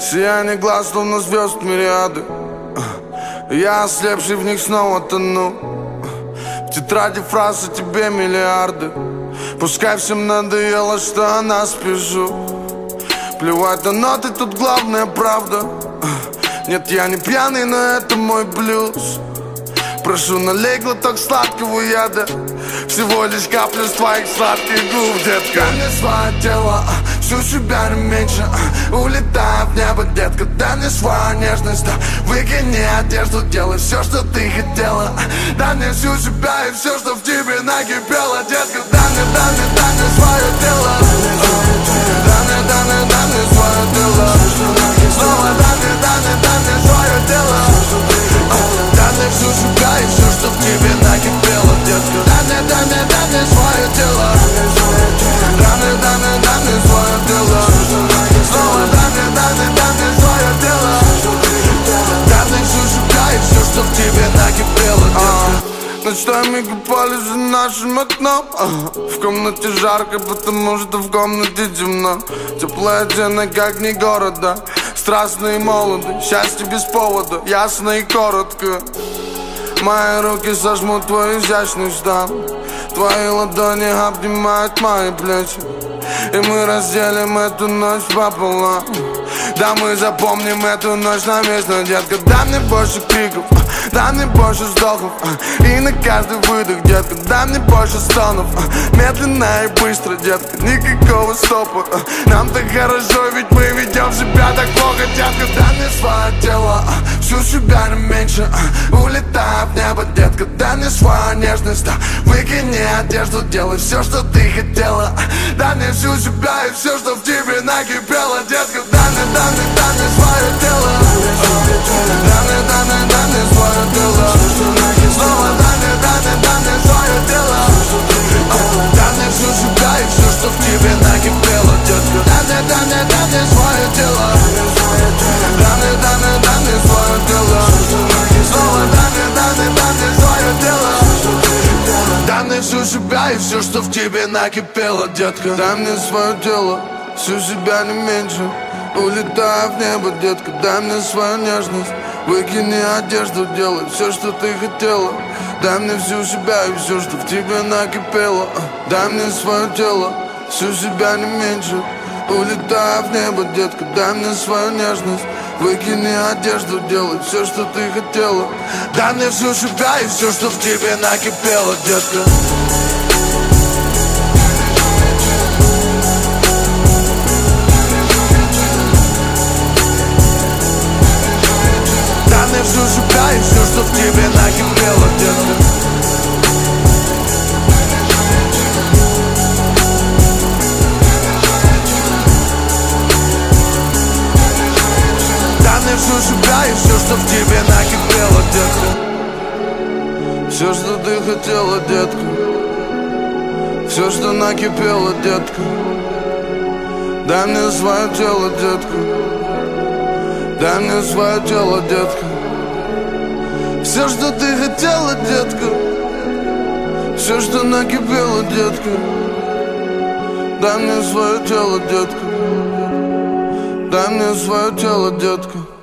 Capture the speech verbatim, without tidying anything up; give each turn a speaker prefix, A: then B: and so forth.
A: Сияние глаз, словно звезд мириады. Я, ослепший в них, снова тону. В тетради фраз о тебе миллиарды. Пускай всем надоело, что о нас пишу. Плевать на ноты, тут главная правда. Нет, я не пьяный, но это мой блюз. Прошу, налей глоток сладкого яда. Всего лишь каплю с твоих сладких губ, детка. Дай мне свое тело, всю себя не меньше. Улетай в небо, детка, дай мне свою нежность. Выкини одежду, делай все, что ты хотела. Дай мне всю себя и все, что в тебе накипело, детка. Дай мне, дай мне, дай мне свое тело. Дай мне, дай мне, дай мне свое тело. Снова дай мне, дай мне, дай мне свое тело. Дай мне всю себя и все, что в тебе накипело, детка. Дай мне, дай мне, дай мне свое тело. Дай мне, дай мне, дай мне свое тело. Снова дай мне, дай мне, дай мне свое тело. Дай мне всю себя и все, что в тебе накипело, детка. Ночами купались за нашим окном. В комнате жарко, потому что в комнате темно. Теплая тена, как не города. Страстно и молодо, счастье без повода. Ясно и коротко. Мои руки сожмут твой изящный стан. Твои ладони обнимают мои плечи. И мы разделим эту ночь пополам. Да, мы запомним эту ночь навечно, детка. Дай мне больше криков, дай мне больше вздохов. И на каждый выдох, детка, дай мне больше стонов. Медленно и быстро, детка, никакого стопа. Нам так хорошо, ведь мы ведем себя так плохо, детка. Дай мне свое тело, всю себя не меньше. Улетай в небо, детка, дай мне свою нежность. Выкини одежду, делай все, что ты хотела. Дай мне всю себя и все, что в тебе накипело, детка. Дай мне, дай мне, дай мне свое тело. Дай мне, дай мне, дай мне свое тело. Снова дай мне, дай мне, дай мне свое тело. Дай мне всю себя и все, что в тебе накипело, детка. Дай мне, дай мне, дай мне свое тело. Дай мне, дай мне, дай мне свое тело. Снова дай мне, дай мне, дай мне свое тело. Дай мне всю себя и все, что в тебе накипело, детка. Дай мне свое тело, всю себя не меньше. Улетай в небо, детка, дай мне свою нежность. Выкини одежду, делай все, что ты хотела. Дай мне всю себя и все, что в тебе накипело. Дай мне свое тело, всю себя не меньше. Улетай в небо, детка, дай мне свою нежность. Выкини одежду, делай все, что ты хотела. Дай мне всю себя и все, что в тебе накипело, детка. Дай мне всю себя и все, что в тебе накипело, детка. Дай мне всю себя и все, что в тебе накипело, детка. Все, что ты хотела, детка. Все, что накипело, детка. Дай мне свое тело, детка. Дай мне свое тело, детка. Все, что ты хотела, детка. Все, что накипело, детка. Дай мне свое тело, детка. Дай мне свое тело, детка.